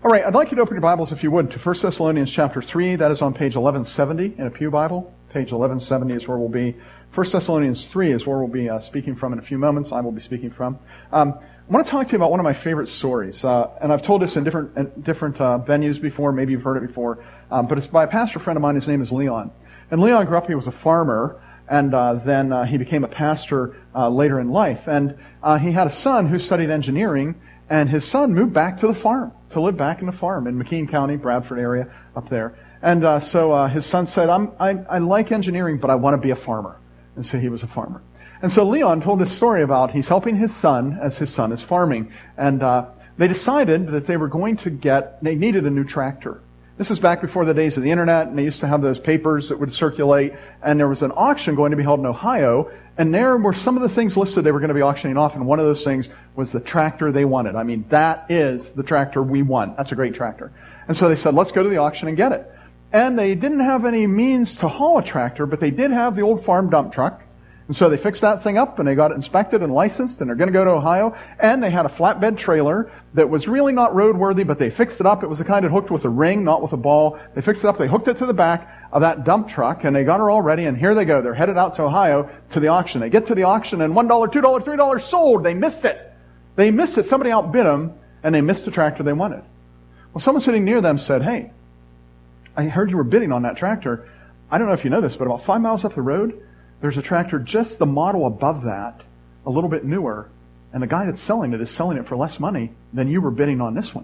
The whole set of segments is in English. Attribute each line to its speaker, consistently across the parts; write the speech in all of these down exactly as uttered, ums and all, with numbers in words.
Speaker 1: All right, I'd like you to open your Bibles, if you would, to First Thessalonians chapter three. That is on page eleven seventy in a pew Bible. Page eleven seventy is where we'll be. First Thessalonians three is where we'll be uh, speaking from in a few moments. I will be speaking from. Um, I want to talk to you about one of my favorite stories. Uh, and I've told this in different in different uh, venues before. Maybe you've heard it before. Um, but it's by a pastor friend of mine. His name is Leon. And Leon grew up, he was a farmer. And uh, then uh, he became a pastor uh, later in life. And uh, he had a son who studied engineering. And his son moved back to the farm, to live back in the farm in McKean County, Bradford area, up there. And uh, so uh, his son said, I'm, I, I like engineering, but I want to be a farmer. And so he was a farmer. And so Leon told this story about he's helping his son as his son is farming. And uh, they decided that they were going to get, they needed a new tractor. This is back before the days of the internet, and they used to have those papers that would circulate. And there was an auction going to be held in Ohio. And there were some of the things listed they were going to be auctioning off, and one of those things was the tractor they wanted. I mean, that is the tractor we want. That's a great tractor. And so they said, let's go to the auction and get it. And they didn't have any means to haul a tractor, but they did have the old farm dump truck. And so they fixed that thing up, and they got it inspected and licensed, and they're going to go to Ohio. And they had a flatbed trailer that was really not roadworthy, but they fixed it up. It was the kind that hooked with a ring, not with a ball. They fixed it up. They hooked it to the back of that dump truck, and they got her all ready, and here they go. They're headed out to Ohio to the auction. They get to the auction, and one dollar, two dollars, three dollars sold. They missed it. They missed it. Somebody outbid them, and they missed the tractor they wanted. Well, someone sitting near them said, hey, I heard you were bidding on that tractor. I don't know if you know this, but about five miles up the road, there's a tractor just the model above that, a little bit newer, and the guy that's selling it is selling it for less money than you were bidding on this one.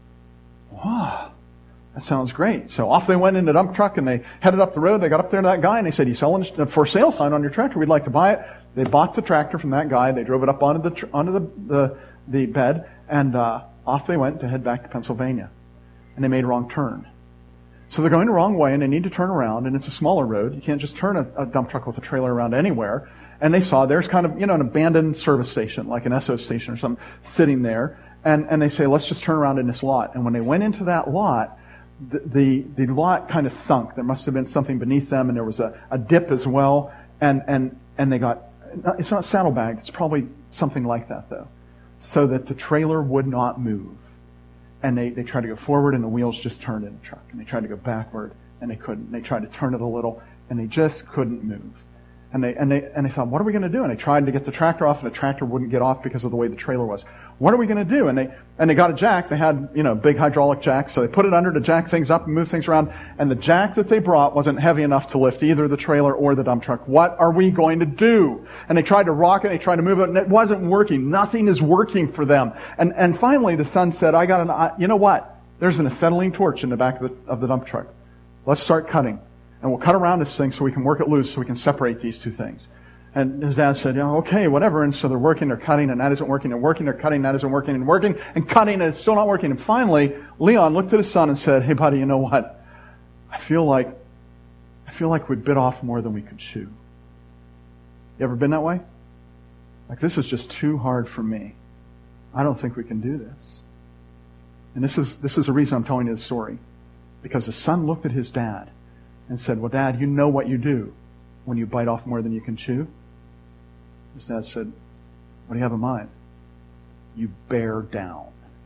Speaker 1: Wow. That sounds great. So off they went in the dump truck, and they headed up the road. They got up there to that guy, and they said, you selling a for sale sign on your tractor? We'd like to buy it. They bought the tractor from that guy. They drove it up onto the tr- onto the, the, the bed, and uh, off they went to head back to Pennsylvania. And they made a wrong turn. So they're going the wrong way, and they need to turn around, and it's a smaller road. You can't just turn a, a dump truck with a trailer around anywhere. And they saw there's kind of, you know, an abandoned service station, like an S O station or something, sitting there. And, and they say, let's just turn around in this lot. And when they went into that lot, the, the, the lot kind of sunk. There must have been something beneath them, and there was a, a dip as well. And, and, and they got, it's not saddlebagged, it's probably something like that though. So that the trailer would not move. And they, they tried to go forward, and the wheels just turned in the truck. And they tried to go backward, and they couldn't. They tried to turn it a little, and they just couldn't move. And they and they and they thought, what are we going to do? And they tried to get the tractor off, and the tractor wouldn't get off because of the way the trailer was. What are we going to do? And they and they got a jack. They had, you know, big hydraulic jack, so they put it under to jack things up and move things around. And the jack that they brought wasn't heavy enough to lift either the trailer or the dump truck. What are we going to do? And they tried to rock it, they tried to move it, and it wasn't working. Nothing is working for them. And and finally, the son said, "I got an. You know what? There's an acetylene torch in the back of the of the dump truck. Let's start cutting." And we'll cut around this thing so we can work it loose, so we can separate these two things. And his dad said, yeah, okay, whatever. And so they're working, they're cutting, and that isn't working. They're working, they're cutting, that isn't working, and working, and cutting, and it's still not working. And finally, Leon looked at his son and said, hey, buddy, you know what? I feel like, I feel like we bit off more than we could chew. You ever been that way? Like, this is just too hard for me. I don't think we can do this. And this is, this is the reason I'm telling you this story. Because the son looked at his dad and said, well, Dad, you know what you do when you bite off more than you can chew? His dad said, what do you have in mind? You bear down.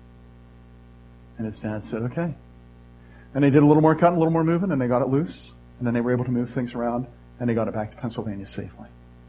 Speaker 1: And his dad said, okay. And they did a little more cutting, a little more moving, and they got it loose. And then they were able to move things around, and they got it back to Pennsylvania safely.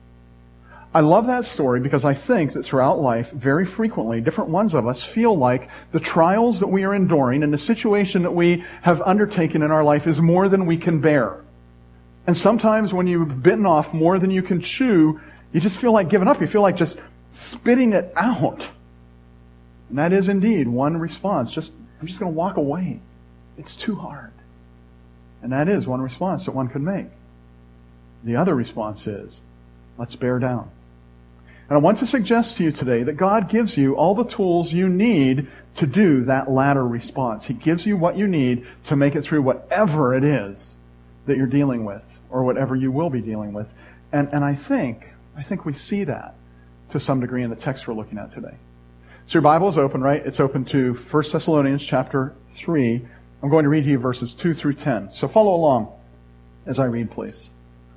Speaker 1: I love that story because I think that throughout life, very frequently, different ones of us feel like the trials that we are enduring and the situation that we have undertaken in our life is more than we can bear. And sometimes when you've bitten off more than you can chew, you just feel like giving up. You feel like just spitting it out. And that is indeed one response. Just, I'm just going to walk away. It's too hard. And that is one response that one could make. The other response is, let's bear down. And I want to suggest to you today that God gives you all the tools you need to do that latter response. He gives you what you need to make it through whatever it is that you're dealing with, or whatever you will be dealing with. And, and I think, I think we see that to some degree in the text we're looking at today. So your Bible is open, right? It's open to First Thessalonians chapter three. I'm going to read to you verses two through ten. So follow along as I read, please.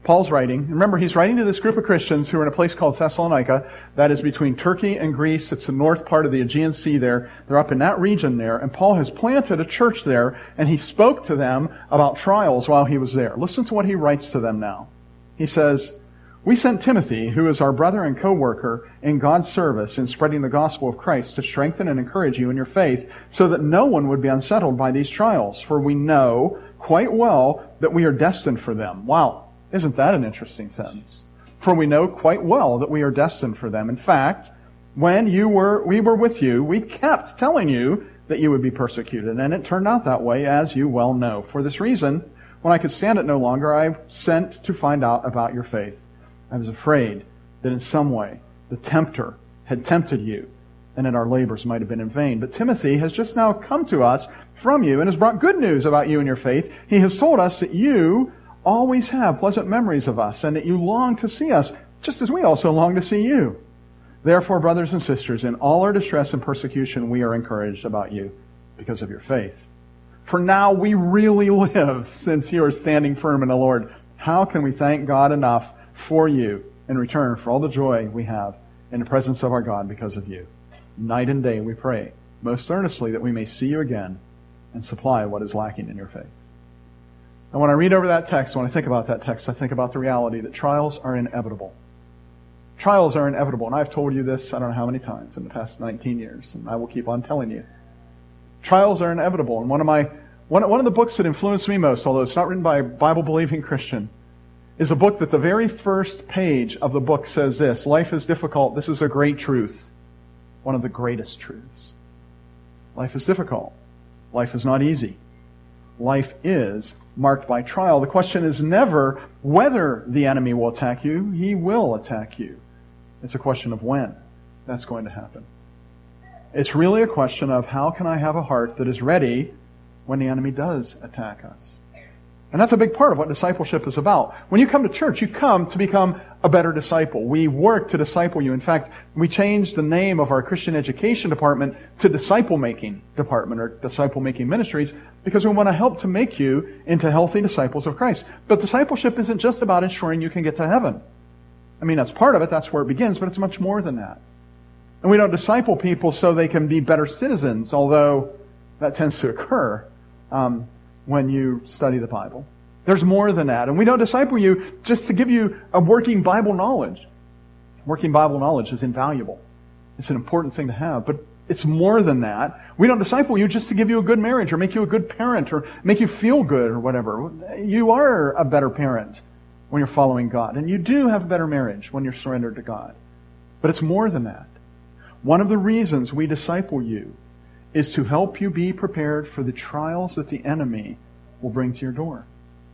Speaker 1: Paul's writing. Remember, he's writing to this group of Christians who are in a place called Thessalonica. That is between Turkey and Greece. It's the north part of the Aegean Sea there. They're up in that region there. And Paul has planted a church there, and he spoke to them about trials while he was there. Listen to what he writes to them now. He says, "We sent Timothy, who is our brother and co-worker in God's service in spreading the gospel of Christ, to strengthen and encourage you in your faith, so that no one would be unsettled by these trials. For we know quite well that we are destined for them." Wow. Isn't that an interesting sentence? For we know quite well that we are destined for them. In fact, when you were, we were with you, we kept telling you that you would be persecuted. And it turned out that way, as you well know. For this reason, when I could stand it no longer, I sent to find out about your faith. I was afraid that in some way the tempter had tempted you, and that our labors might have been in vain. But Timothy has just now come to us from you and has brought good news about you and your faith. He has told us that you always have pleasant memories of us, and that you long to see us, just as we also long to see you. Therefore, brothers and sisters, in all our distress and persecution, we are encouraged about you because of your faith. For now we really live, since you are standing firm in the Lord. How can we thank God enough for you in return for all the joy we have in the presence of our God because of you? Night and day we pray, most earnestly, that we may see you again and supply what is lacking in your faith. And when I read over that text, when I think about that text, I think about the reality that trials are inevitable. Trials are inevitable, and I've told you this I don't know how many times in the past nineteen years, and I will keep on telling you. Trials are inevitable, and one of my one, one of the books that influenced me most, although it's not written by a Bible-believing Christian, is a book that the very first page of the book says this: life is difficult. This is a great truth. One of the greatest truths. Life is difficult. Life is not easy. Life is marked by trial. The question is never whether the enemy will attack you. He will attack you. It's a question of when that's going to happen. It's really a question of how can I have a heart that is ready when the enemy does attack us. And that's a big part of what discipleship is about. When you come to church, you come to become a better disciple. We work to disciple you. In fact, we changed the name of our Christian education department to disciple-making department, or disciple-making ministries, because we want to help to make you into healthy disciples of Christ. But discipleship isn't just about ensuring you can get to heaven. I mean, that's part of it. That's where it begins, but it's much more than that. And we don't disciple people so they can be better citizens, although that tends to occur um, when you study the Bible. There's more than that. And we don't disciple you just to give you a working Bible knowledge. Working Bible knowledge is invaluable. It's an important thing to have, but it's more than that. We don't disciple you just to give you a good marriage or make you a good parent or make you feel good or whatever. You are a better parent when you're following God, and you do have a better marriage when you're surrendered to God. But it's more than that. One of the reasons we disciple you is to help you be prepared for the trials that the enemy will bring to your door.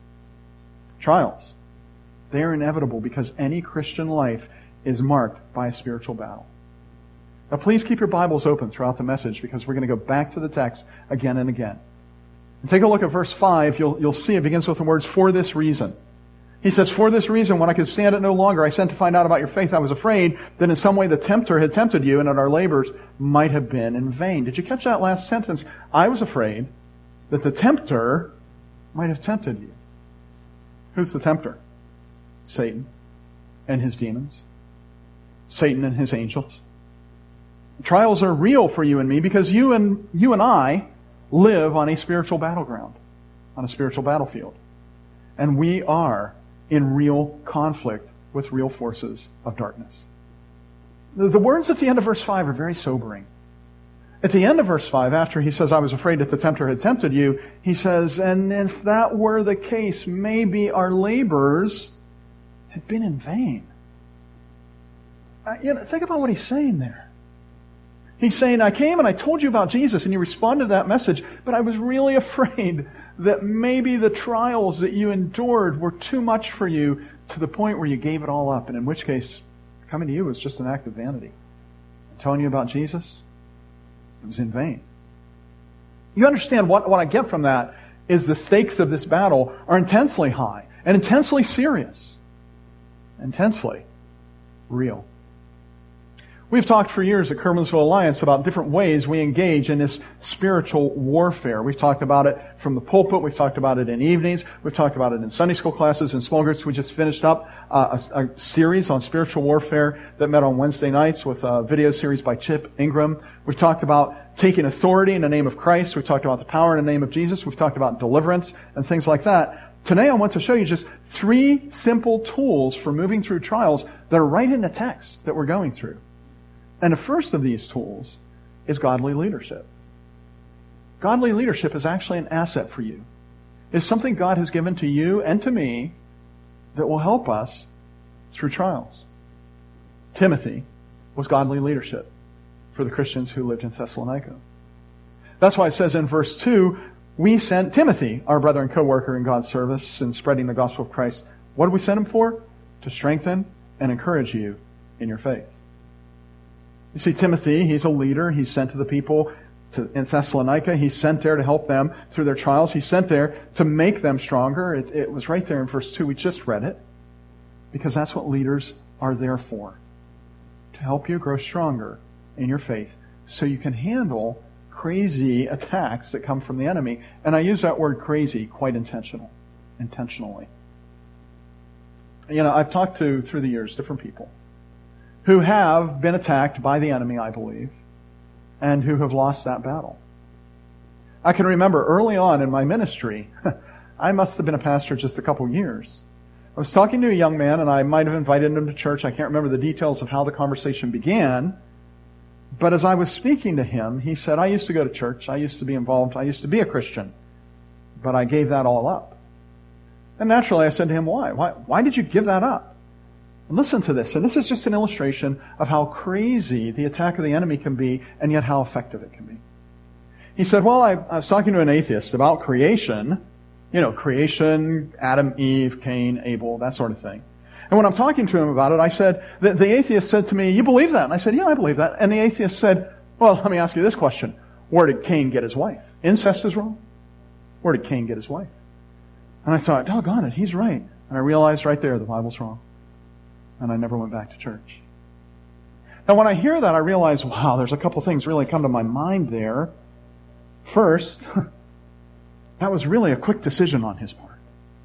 Speaker 1: Trials. They are inevitable because any Christian life is marked by a spiritual battle. Now please keep your Bibles open throughout the message, because we're going to go back to the text again and again. And take a look at verse five. You'll, you'll see it begins with the words, "for this reason." He says, "For this reason, when I could stand it no longer, I sent to find out about your faith. I was afraid that in some way the tempter had tempted you, and that our labors might have been in vain." Did you catch that last sentence? I was afraid that the tempter might have tempted you. Who's the tempter? Satan and his demons. Satan and his angels. Trials are real for you and me because you and you and I live on a spiritual battleground, on a spiritual battlefield. And we are in real conflict with real forces of darkness. The, the words at the end of verse five are very sobering. At the end of verse five, after he says, "I was afraid that the tempter had tempted you," he says, "and if that were the case, maybe our labors had been in vain." Uh, you know, think about what he's saying there. He's saying, I came and I told you about Jesus and you responded to that message, but I was really afraid that maybe the trials that you endured were too much for you to the point where you gave it all up, and in which case, coming to you was just an act of vanity. I'm telling you about Jesus, it was in vain. You understand what, what I get from that is the stakes of this battle are intensely high and intensely serious. Intensely real. We've talked for years at Kerwinsville Alliance about different ways we engage in this spiritual warfare. We've talked about it from the pulpit. We've talked about it in evenings. We've talked about it in Sunday school classes and small groups. We just finished up uh, a, a series on spiritual warfare that met on Wednesday nights with a video series by Chip Ingram. We've talked about taking authority in the name of Christ. We've talked about the power in the name of Jesus. We've talked about deliverance and things like that. Today I want to show you just three simple tools for moving through trials that are right in the text that we're going through. And the first of these tools is godly leadership. Godly leadership is actually an asset for you. It's something God has given to you and to me that will help us through trials. Timothy was godly leadership for the Christians who lived in Thessalonica. That's why it says in verse two, we sent Timothy, our brother and co-worker in God's service in spreading the gospel of Christ. What did we send him for? To strengthen and encourage you in your faith. You see, Timothy, he's a leader. He's sent to the people to, in Thessalonica. He's sent there to help them through their trials. He's sent there to make them stronger. It, it was right there in verse two. We just read it. Because that's what leaders are there for. To help you grow stronger in your faith so you can handle crazy attacks that come from the enemy. And I use that word crazy quite intentional, intentionally. You know, I've talked to, through the years, different people who have been attacked by the enemy, I believe, and who have lost that battle. I can remember early on in my ministry, I must have been a pastor just a couple years. I was talking to a young man, and I might have invited him to church. I can't remember the details of how the conversation began. But as I was speaking to him, he said, I used to go to church. I used to be involved. I used to be a Christian. But I gave that all up. And naturally, I said to him, why? Why, why did you give that up? Listen to this, and this is just an illustration of how crazy the attack of the enemy can be, and yet how effective it can be. He said, well, I, I was talking to an atheist about creation, you know, creation, Adam, Eve, Cain, Abel, that sort of thing. And when I'm talking to him about it, I said, the, the atheist said to me, you believe that? And I said, yeah, I believe that. And the atheist said, well, let me ask you this question. Where did Cain get his wife? Incest is wrong. Where did Cain get his wife? And I thought, doggone it, he's right. And I realized right there the Bible's wrong. And I never went back to church. Now when I hear that, I realize, wow, there's a couple things really come to my mind there. First, that was really a quick decision on his part.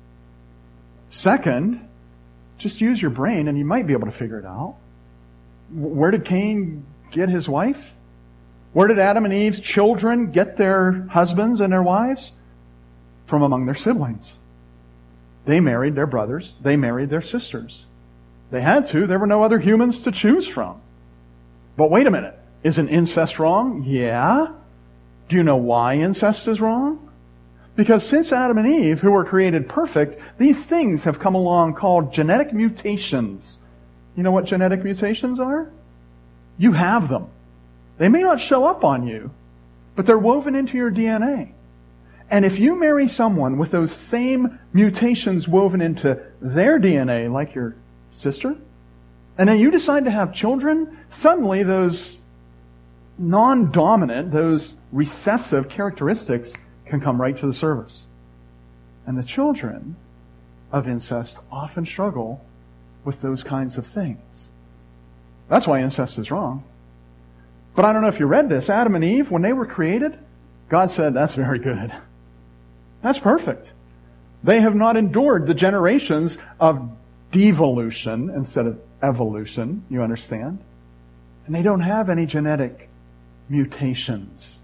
Speaker 1: Second, just use your brain and you might be able to figure it out. Where did Cain get his wife? Where did Adam and Eve's children get their husbands and their wives? From among their siblings. They married their brothers. They married their sisters. They had to. There were no other humans to choose from. But wait a minute. Isn't incest wrong? Yeah. Do you know why incest is wrong? Because since Adam and Eve, who were created perfect, these things have come along called genetic mutations. You know what genetic mutations are? You have them. They may not show up on you, but they're woven into your D N A. And if you marry someone with those same mutations woven into their D N A, like your sister, and then you decide to have children, suddenly those non-dominant, those recessive characteristics can come right to the surface. And the children of incest often struggle with those kinds of things. That's why incest is wrong. But I don't know if you read this. Adam and Eve, when they were created, God said, that's very good. That's perfect. They have not endured the generations of devolution instead of evolution, you understand? And they don't have any genetic mutations.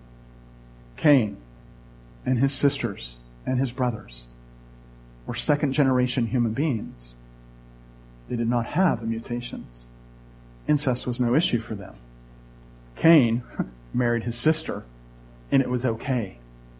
Speaker 1: Cain and his sisters and his brothers were second generation human beings. They did not have the mutations. Incest was no issue for them. Cain married his sister, and it was okay.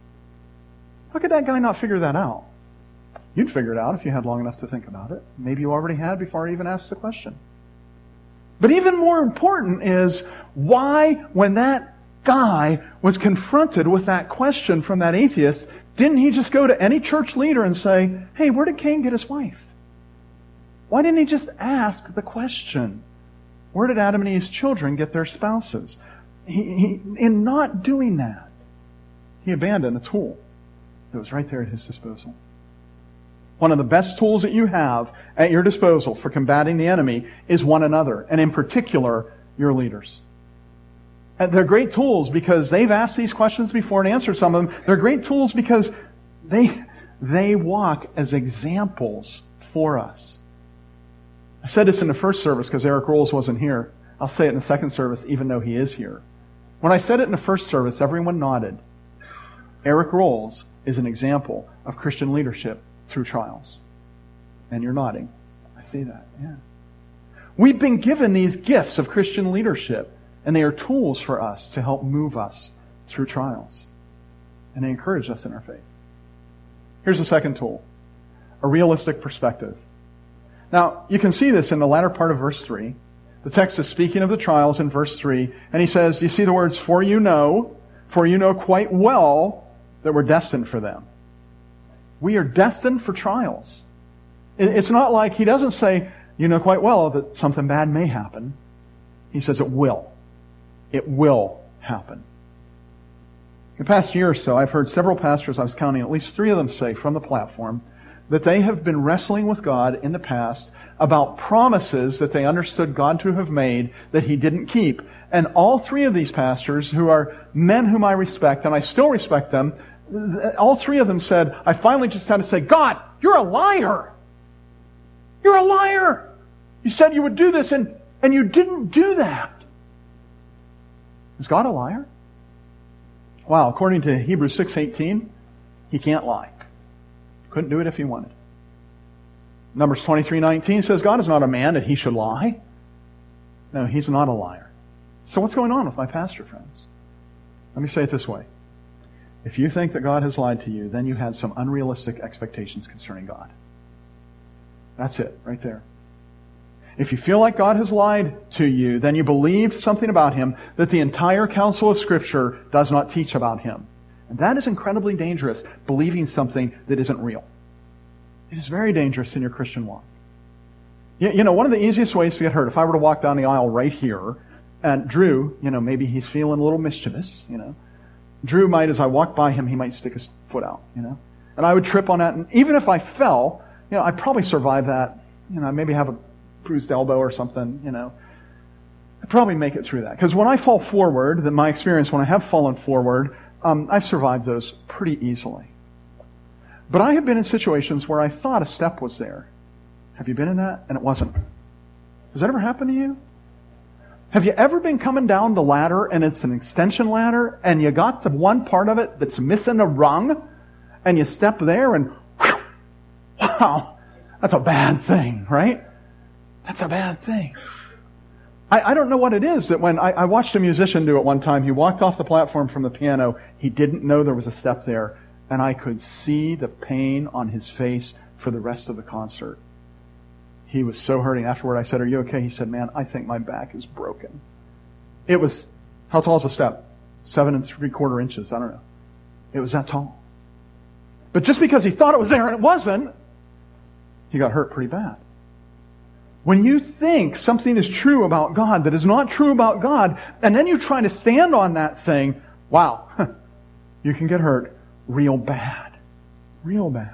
Speaker 1: How could that guy not figure that out? You'd figure it out if you had long enough to think about it. Maybe you already had before I even asked the question. But even more important is why, when that guy was confronted with that question from that atheist, didn't he just go to any church leader and say, hey, where did Cain get his wife? Why didn't he just ask the question? Where did Adam and Eve's children get their spouses? He, he, in not doing that, he abandoned a tool that was right there at his disposal. One of the best tools that you have at your disposal for combating the enemy is one another, and in particular, your leaders. And they're great tools because they've asked these questions before and answered some of them. They're great tools because they, they walk as examples for us. I said this in the first service because Eric Rolls wasn't here. I'll say it in the second service even though he is here. When I said it in the first service, everyone nodded. Eric Rolls is an example of Christian leadership through trials. And you're nodding. I see that, yeah. We've been given these gifts of Christian leadership, and they are tools for us to help move us through trials. And they encourage us in our faith. Here's the second tool. A realistic perspective. Now, you can see this in the latter part of verse three. The text is speaking of the trials in verse three, and he says, you see the words, for you know, for you know quite well that we're destined for them. We are destined for trials. It's not like he doesn't say, you know quite well that something bad may happen. He says it will. It will happen. In the past year or so, I've heard several pastors, I was counting at least three of them say from the platform, that they have been wrestling with God in the past about promises that they understood God to have made that He didn't keep. And all three of these pastors, who are men whom I respect, and I still respect them, all three of them said, I finally just had to say, God, you're a liar! You're a liar! You said you would do this, and, and you didn't do that. Is God a liar? Wow, according to Hebrews six eighteen, He can't lie. Couldn't do it if He wanted. Numbers twenty-three nineteen says God is not a man that He should lie. No, He's not a liar. So what's going on with my pastor friends? Let me say it this way. If you think that God has lied to you, then you had some unrealistic expectations concerning God. That's it, right there. If you feel like God has lied to you, then you believe something about Him that the entire counsel of Scripture does not teach about Him. And that is incredibly dangerous, believing something that isn't real. It is very dangerous in your Christian walk. You, you know, one of the easiest ways to get hurt, if I were to walk down the aisle right here, and Drew, you know, maybe he's feeling a little mischievous, you know. Drew might, as I walk by him, he might stick his foot out, you know. And I would trip on that, and even if I fell, you know, I'd probably survive that. You know, maybe have a bruised elbow or something, you know. I'd probably make it through that. Because when I fall forward, in my experience, when I have fallen forward, um, I've survived those pretty easily. But I have been in situations where I thought a step was there. Have you been in that? And it wasn't. Has that ever happened to you? Have you ever been coming down the ladder and it's an extension ladder and you got the one part of it that's missing a rung and you step there and whew, wow, that's a bad thing, right? That's a bad thing. I, I don't know what it is that when I, I watched a musician do it one time, he walked off the platform from the piano, he didn't know there was a step there, and I could see the pain on his face for the rest of the concert. He was so hurting. Afterward, I said, are you okay? He said, man, I think my back is broken. It was, how tall is the step? Seven and three quarter inches. I don't know. It was that tall. But just because he thought it was there and it wasn't, he got hurt pretty bad. When you think something is true about God that is not true about God, and then you try to stand on that thing, wow, you can get hurt real bad. Real bad.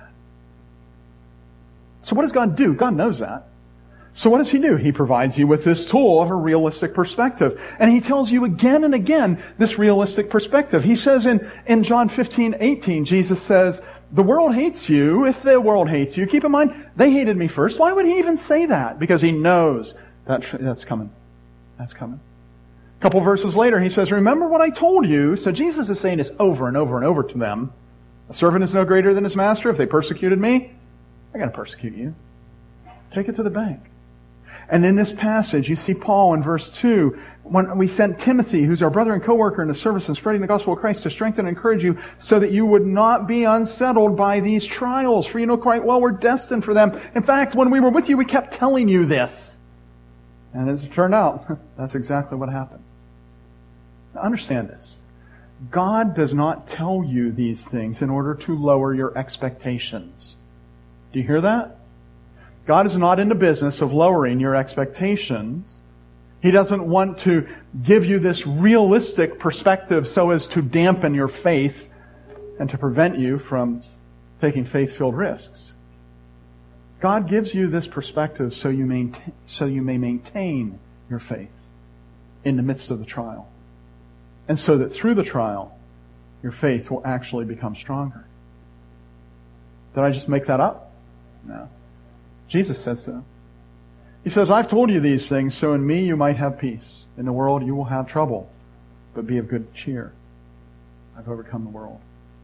Speaker 1: So what does God do? God knows that. So what does He do? He provides you with this tool of a realistic perspective. And He tells you again and again this realistic perspective. He says in, in John fifteen eighteen, Jesus says, the world hates you if the world hates you. Keep in mind, they hated me first. Why would He even say that? Because He knows that that's coming. That's coming. A couple verses later, He says, remember what I told you. So Jesus is saying this over and over and over to them. A servant is no greater than his master. If they persecuted me, they're going to persecute you. Take it to the bank. And in this passage, you see Paul in verse two, when we sent Timothy, who's our brother and co-worker in the service and spreading the gospel of Christ, to strengthen and encourage you so that you would not be unsettled by these trials. For you know quite well we're destined for them. In fact, when we were with you, we kept telling you this. And as it turned out, that's exactly what happened. Now understand this. God does not tell you these things in order to lower your expectations. Do you hear that? God is not in the business of lowering your expectations. He doesn't want to give you this realistic perspective so as to dampen your faith and to prevent you from taking faith-filled risks. God gives you this perspective so you maintain, so you may maintain your faith. in the midst of the trial. And so that through the trial, your faith will actually become stronger. Did I just make that up? No. Jesus says so. He says, I've told you these things so in me you might have peace. In the world you will have trouble, but be of good cheer. I've overcome the world.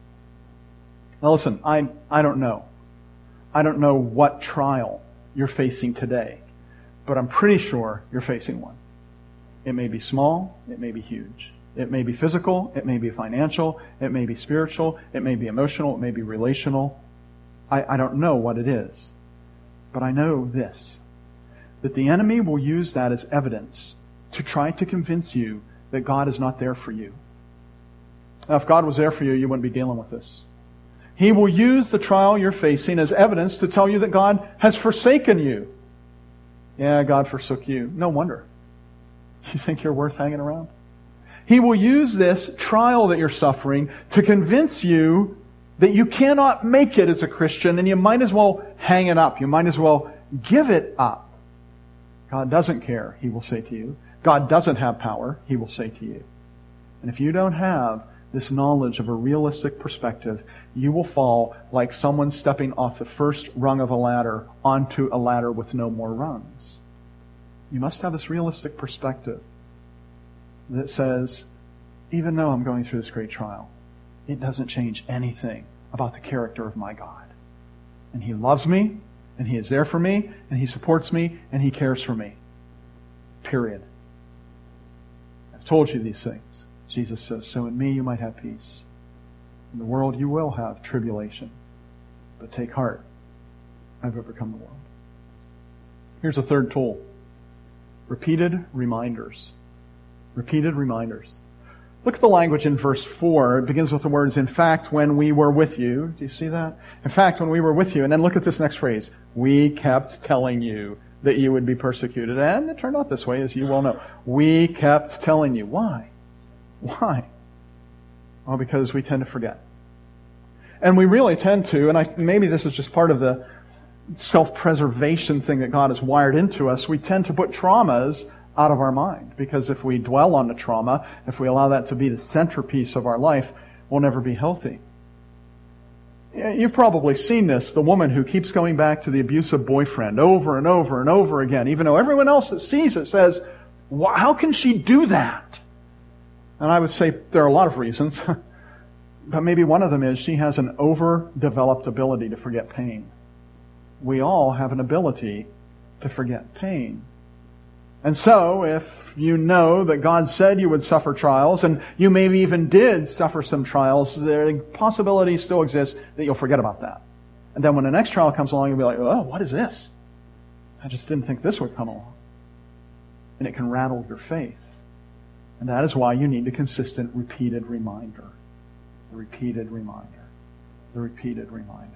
Speaker 1: Now listen, I, I don't know. I don't know what trial you're facing today, but I'm pretty sure you're facing one. It may be small, it may be huge. It may be physical, it may be financial, it may be spiritual, it may be emotional, it may be relational. I, I don't know what it is. But I know this, that the enemy will use that as evidence to try to convince you that God is not there for you. Now, if God was there for you, you wouldn't be dealing with this. He will use the trial you're facing as evidence to tell you that God has forsaken you. Yeah, God forsook you. No wonder. You think you're worth hanging around? He will use this trial that you're suffering to convince you that you cannot make it as a Christian and you might as well hang it up. You might as well give it up. God doesn't care, He will say to you. God doesn't have power, He will say to you. And if you don't have this knowledge of a realistic perspective, you will fall like someone stepping off the first rung of a ladder onto a ladder with no more rungs. You must have this realistic perspective that says, even though I'm going through this great trial, it doesn't change anything about the character of my God. And He loves me, and He is there for me, and He supports me, and He cares for me. Period. I've told you these things. Jesus says, so in me you might have peace. In the world you will have tribulation. But take heart. I've overcome the world. Here's a third tool. Repeated reminders. Repeated reminders. Look at the language in verse four. It begins with the words, in fact, when we were with you. Do you see that? In fact, when we were with you. And then look at this next phrase. We kept telling you that you would be persecuted. And it turned out this way, as you well know. We kept telling you. Why? Why? Well, because we tend to forget. And we really tend to, and I, maybe this is just part of the self-preservation thing that God has wired into us, we tend to put traumas out of our mind. Because if we dwell on the trauma, if we allow that to be the centerpiece of our life, we'll never be healthy. You've probably seen this, the woman who keeps going back to the abusive boyfriend over and over and over again, even though everyone else that sees it says, how can she do that? And I would say there are a lot of reasons, but maybe one of them is she has an overdeveloped ability to forget pain. We all have an ability to forget pain. And so, if you know that God said you would suffer trials, and you maybe even did suffer some trials, the possibility still exists that you'll forget about that. And then when the next trial comes along, you'll be like, oh, what is this? I just didn't think this would come along. And it can rattle your faith. And that is why you need the consistent, repeated reminder. The repeated reminder. The repeated reminder.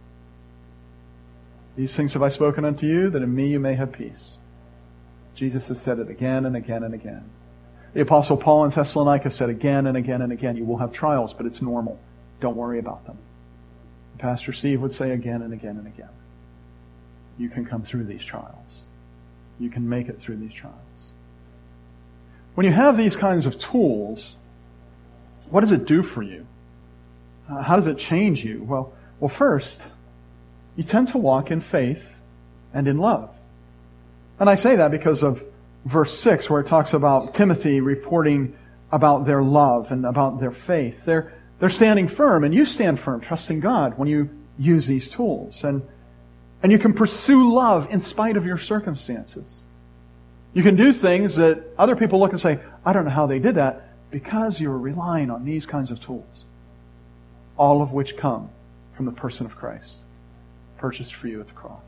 Speaker 1: These things have I spoken unto you, that in me you may have peace. Jesus has said it again and again and again. The Apostle Paul in Thessalonica said again and again and again, you will have trials, but it's normal. Don't worry about them. Pastor Steve would say again and again and again, you can come through these trials. You can make it through these trials. When you have these kinds of tools, what does it do for you? Uh, how does it change you? Well, well, first, you tend to walk in faith and in love. And I say that because of verse six, where it talks about Timothy reporting about their love and about their faith. They're, they're standing firm, and you stand firm, trusting God when you use these tools. And, and you can pursue love in spite of your circumstances. You can do things that other people look and say, I don't know how they did that, because you're relying on these kinds of tools. All of which come from the person of Christ, purchased for you at the cross.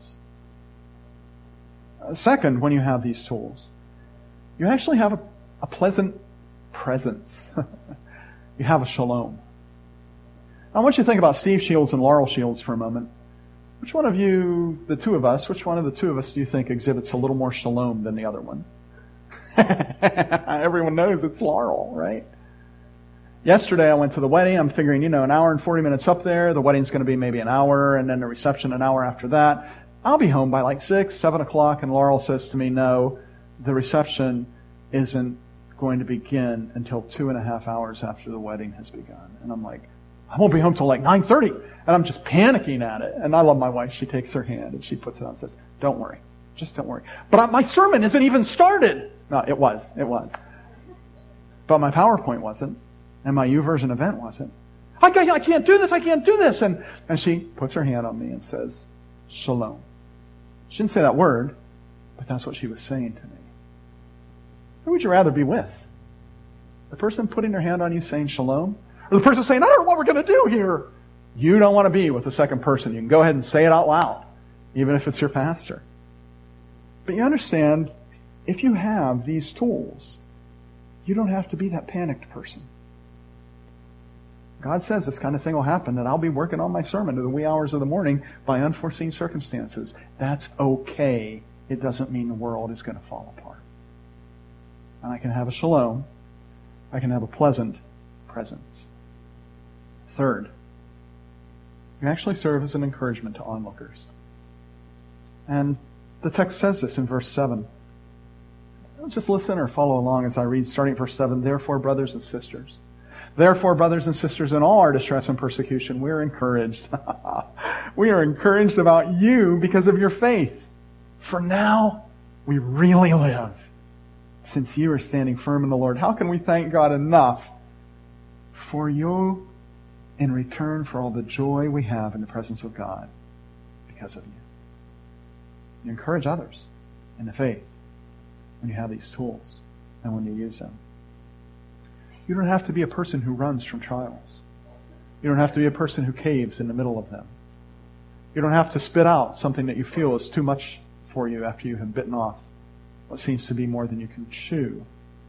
Speaker 1: Uh, second, when you have these tools, you actually have a, a pleasant presence. You have a shalom. I want you to think about Steve Shields and Laurel Shields for a moment. Which one of you, the two of us, which one of the two of us do you think exhibits a little more shalom than the other one? Everyone knows it's Laurel, right? Yesterday I went to the wedding. I'm figuring, you know, an hour and forty minutes up there. The wedding's going to be maybe an hour, and then the reception an hour after that. I'll be home by like six, seven o'clock, and Laurel says to me, no, the reception isn't going to begin until two and a half hours after the wedding has begun. And I'm like, I won't be home till like nine thirty. And I'm just panicking at it. And I love my wife. She takes her hand and she puts it on and says, don't worry. Just don't worry. But I, my sermon isn't even started. No, it was. It was. But my PowerPoint wasn't. And my YouVersion event wasn't. I, I, I can't do this. I can't do this. And, and she puts her hand on me and says, Shalom. She didn't say that word, but that's what she was saying to me. Who would you rather be with? The person putting their hand on you saying Shalom? Or the person saying, I don't know what we're going to do here? You don't want to be with the second person. You can go ahead and say it out loud, even if it's your pastor. But you understand, if you have these tools, you don't have to be that panicked person. God says this kind of thing will happen, that I'll be working on my sermon to the wee hours of the morning by unforeseen circumstances. That's okay. It doesn't mean the world is going to fall apart. And I can have a shalom. I can have a pleasant presence. Third, you actually serve as an encouragement to onlookers. And the text says this in verse seven. Just listen or follow along as I read, starting at verse seven. Therefore, brothers and sisters, Therefore, brothers and sisters, in all our distress and persecution, we are encouraged. We are encouraged about you because of your faith. For now, we really live, since you are standing firm in the Lord. How can we thank God enough for you in return for all the joy we have in the presence of God because of you? You encourage others in the faith when you have these tools and when you use them. You don't have to be a person who runs from trials. You don't have to be a person who caves in the middle of them. You don't have to spit out something that you feel is too much for you after you have bitten off what seems to be more than you can chew.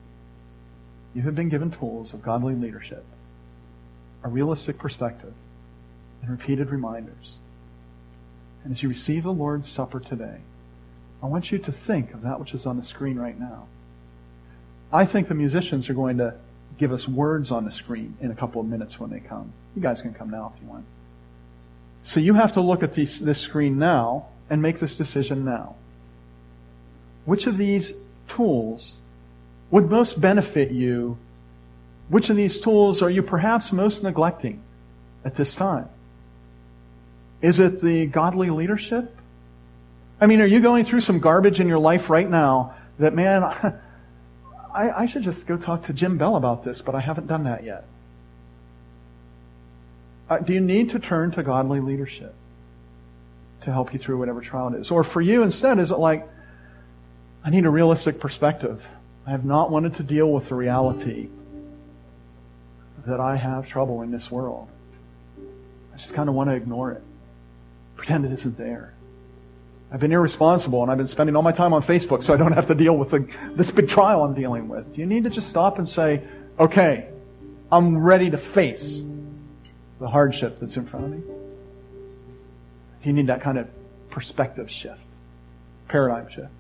Speaker 1: You have been given tools of godly leadership, a realistic perspective, and repeated reminders. And as you receive the Lord's Supper today, I want you to think of that which is on the screen right now. I think the musicians are going to give us words on the screen in a couple of minutes when they come. You guys can come now if you want. So you have to look at these, this screen now and make this decision now. Which of these tools would most benefit you? Which of these tools are you perhaps most neglecting at this time? Is it the godly leadership? I mean, are you going through some garbage in your life right now that, man, I, I should just go talk to Jim Bell about this, but I haven't done that yet? Uh, do you need to turn to godly leadership to help you through whatever trial it is? Or for you instead, is it like, I need a realistic perspective. I have not wanted to deal with the reality that I have trouble in this world. I just kind of want to ignore it. Pretend it isn't there. I've been irresponsible and I've been spending all my time on Facebook so I don't have to deal with the, this big trial I'm dealing with. Do you need to just stop and say, okay, I'm ready to face the hardship that's in front of me? Do you need that kind of perspective shift, paradigm shift?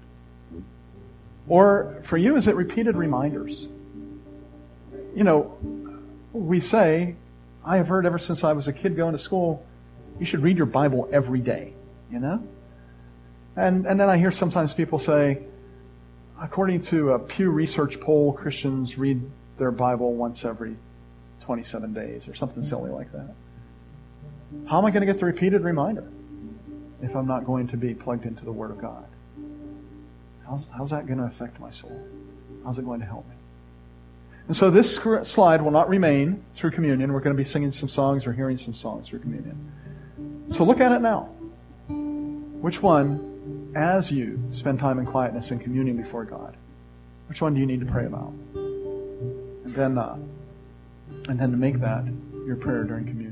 Speaker 1: Or for you, is it repeated reminders? You know, we say, I have heard ever since I was a kid going to school, you should read your Bible every day, you know? And and then I hear sometimes people say, according to a Pew Research poll, Christians read their Bible once every twenty-seven days or something silly like that. How am I going to get the repeated reminder if I'm not going to be plugged into the Word of God? How's, how's that going to affect my soul? How's it going to help me? And so this slide will not remain through communion. We're going to be singing some songs or hearing some songs through communion. So look at it now. Which one, as you spend time in quietness and communion before God, which one do you need to pray about? And then, uh, and then to make that your prayer during communion.